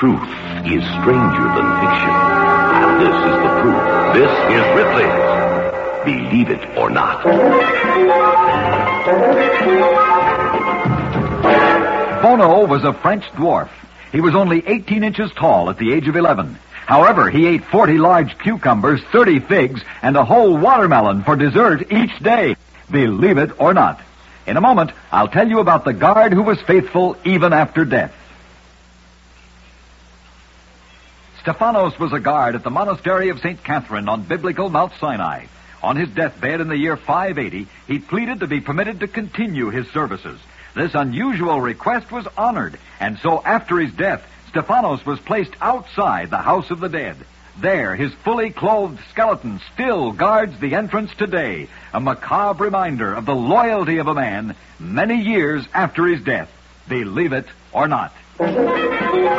Truth is stranger than fiction. And this is the proof. This is Ripley's Believe It or Not. Bono was a French dwarf. He was only 18 inches tall at the age of 11. However, he ate 40 large cucumbers, 30 figs, and a whole watermelon for dessert each day. Believe it or not. In a moment, I'll tell you about the guard who was faithful even after death. Stephanos was a guard at the monastery of St. Catherine on biblical Mount Sinai. On his deathbed in the year 580, he pleaded to be permitted to continue his services. This unusual request was honored, and so after his death, Stephanos was placed outside the house of the dead. There, his fully clothed skeleton still guards the entrance today, a macabre reminder of the loyalty of a man many years after his death. Believe it or not.